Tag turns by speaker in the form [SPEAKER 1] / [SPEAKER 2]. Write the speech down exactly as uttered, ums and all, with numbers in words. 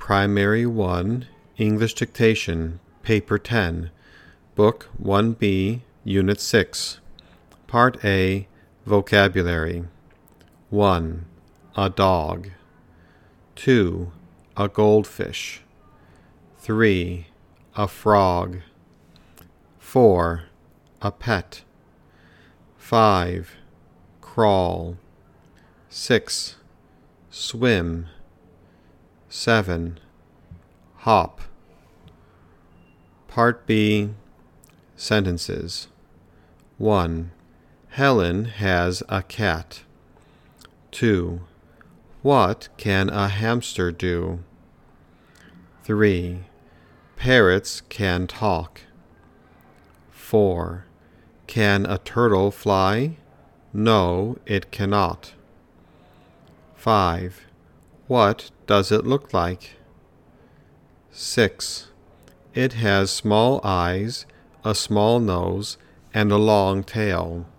[SPEAKER 1] Primary one, English Dictation, Paper ten, Book one B, Unit six, Part A, Vocabulary. one. A dog. two. A goldfish. three. A frog. four. A pet. five. Crawl. six. Swim. seven. Hop. Part B. Sentences. one. Helen has a cat. two. What can a hamster do? three. Parrots can talk. four. Can a turtle fly? No, it cannot. five. What does it look like? six. It has small eyes, a small nose, and a long tail.